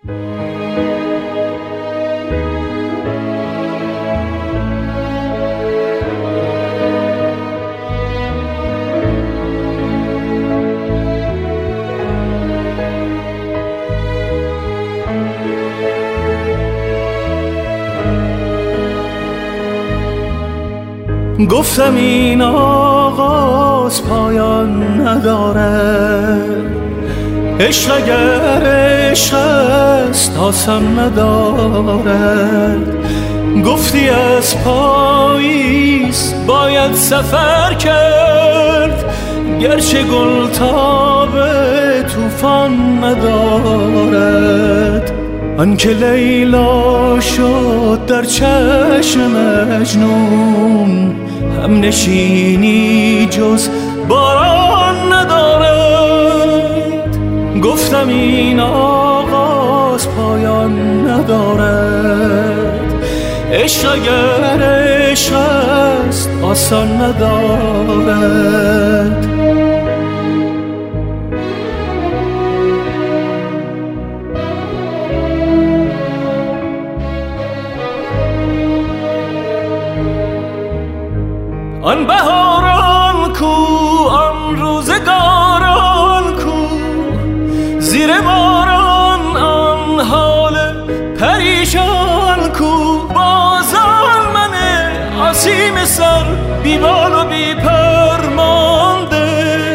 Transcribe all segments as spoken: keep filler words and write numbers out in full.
گفتم این آغاز پایان نداره، عشق اگر عشق است آسان ندارد. گفتی از پاییز باید سفر کرد، گرچه گل تاب طوفان ندارد. آنکه لیلا شد در چشم مجنون، هم نشینی جز باران ندارد. گفتم این آغاز پایان ندارد، عشق اگر عشق است آسان ندارد. آن بهاران کو، آن روزگاران کو، زیر باران آن حال پریشان کو. بازان من آسیم سر بی بال و بی پر مانده،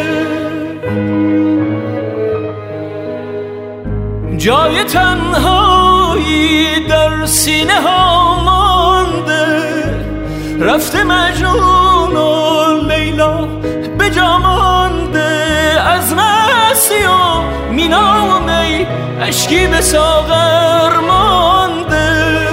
جای تنهایی در سینه ها مانده. رفته مجنون و لیلا به جا مانده، از مستی و مینا و می اشکی به ساغر مانده.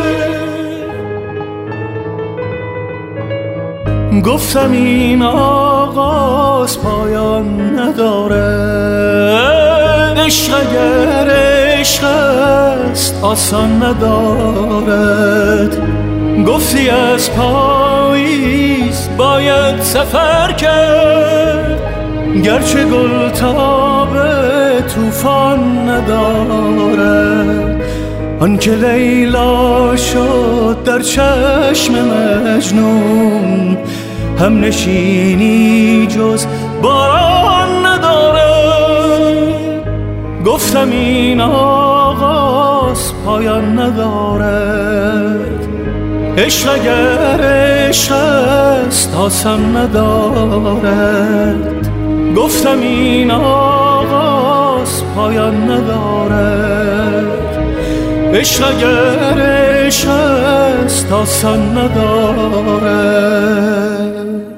گفتم این آغاز پایان نداره، عشق اگر عشق است آسان ندارد. گفتی از پاییز باید سفر کرد، گرچه گل تاب طوفان ندارد. آنکه لیلا شد در چشم مجنون، هم نشینی جز باران ندارد. گفتم این آغاز پایان ندارد، عشق اگر عشق است آسان ندارد. گفتم این آغاز پایان ندارد، عشق اگر عشق است آسان ندارد.